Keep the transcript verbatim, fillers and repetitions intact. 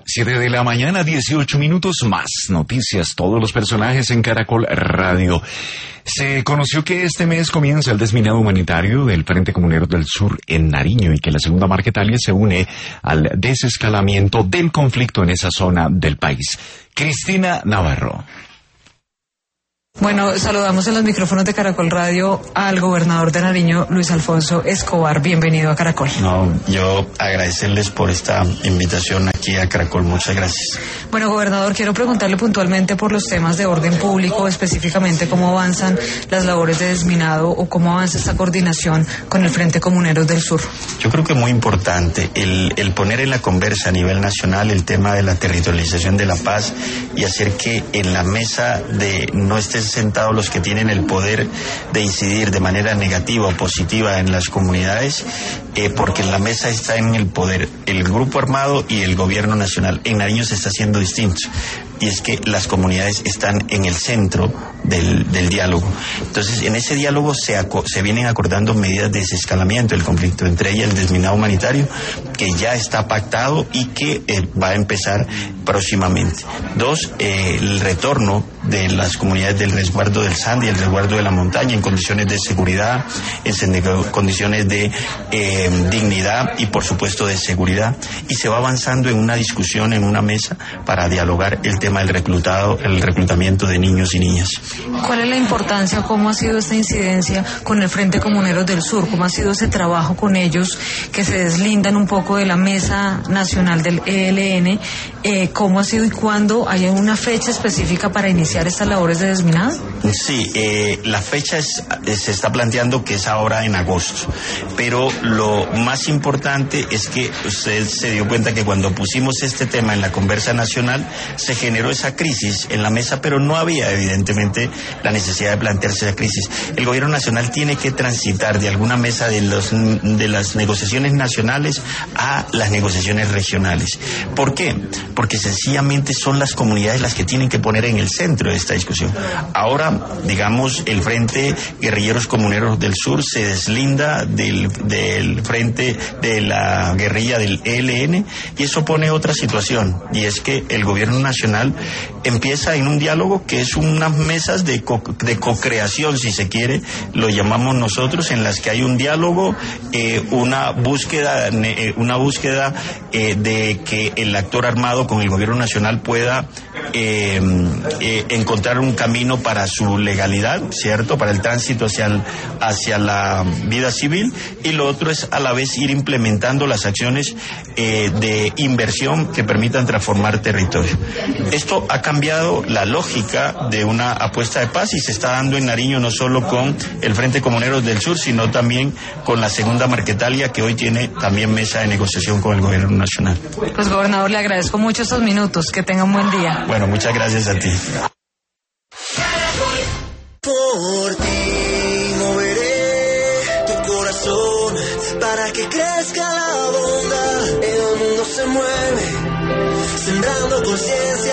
Siete de la mañana, dieciocho minutos más. Noticias, todos los personajes en Caracol Radio. Se conoció que este mes comienza el desminado humanitario del Frente Comunero del Sur en Nariño y que la segunda Marquetalia se une al desescalamiento del conflicto en esa zona del país. Cristina Navarro. Bueno, saludamos en los micrófonos de Caracol Radio al gobernador de Nariño, Luis Alfonso Escobar. Bienvenido a Caracol. No, yo agradecerles por esta invitación aquí a Caracol. Muchas gracias. Bueno, gobernador, quiero preguntarle puntualmente por los temas de orden público, específicamente cómo avanzan las labores de desminado o cómo avanza esta coordinación con el Frente Comuneros del Sur. Yo creo que es muy importante el, el poner en la conversa a nivel nacional el tema de la territorialización de la paz y hacer que en la mesa de no estés sentados los que tienen el poder de incidir de manera negativa o positiva en las comunidades, eh, porque en la mesa está en el poder el grupo armado y el gobierno nacional. En Nariño se está haciendo distinto, y es que las comunidades están en el centro del, del diálogo. Entonces, en ese diálogo se, se vienen acordando medidas de desescalamiento del conflicto, entre ellas el desminado humanitario, que ya está pactado y que eh, va a empezar próximamente. Dos, eh, el retorno de las comunidades del resguardo del Sandy y el resguardo de la montaña en condiciones de seguridad, en condiciones de eh, dignidad y por supuesto de seguridad, y se va avanzando en una discusión, en una mesa para dialogar el tema del reclutado, el reclutamiento de niños y niñas. ¿Cuál es la importancia, cómo ha sido esta incidencia con el Frente Comuneros del Sur? ¿Cómo ha sido ese trabajo con ellos que se deslindan un poco de la mesa nacional del E L N? Eh, ¿Cómo ha sido y cuándo hay una fecha específica para iniciar estas labores de desminado? Sí, eh, la fecha es, se está planteando que es ahora en agosto, pero lo más importante es que usted se dio cuenta que cuando pusimos este tema en la conversa nacional se generó esa crisis en la mesa, pero no había evidentemente la necesidad de plantearse esa crisis. El gobierno nacional tiene que transitar de alguna mesa de, los, de las negociaciones nacionales a las negociaciones regionales. ¿Por qué? Porque sencillamente son las comunidades las que tienen que poner en el centro de esta discusión. Ahora, digamos, el Frente Guerrilleros Comuneros del Sur se deslinda del, del frente de la guerrilla del E L N, y eso pone otra situación, y es que el gobierno nacional empieza en un diálogo que es unas mesas de, co de co-creación, si se quiere, lo llamamos nosotros, en las que hay un diálogo, eh, una búsqueda, eh, una búsqueda eh, de que el actor armado con el gobierno nacional pueda eh, eh, encontrar un camino para su legalidad, ¿cierto?, para el tránsito hacia, el, hacia la vida civil, y lo otro es a la vez ir implementando las acciones eh, de inversión que permitan transformar territorio. Esto ha cambiado la lógica de una apuesta de paz y se está dando en Nariño no solo con el Frente Comuneros del Sur, sino también con la segunda Marquetalia, que hoy tiene también mesa de negociación con el gobierno nacional. Pues, gobernador, le agradezco mucho estos minutos, que tenga un buen día. Bueno, muchas gracias a ti. Por ti moveré tu corazón para que crezca la bondad. El mundo se mueve, sembrando conciencia.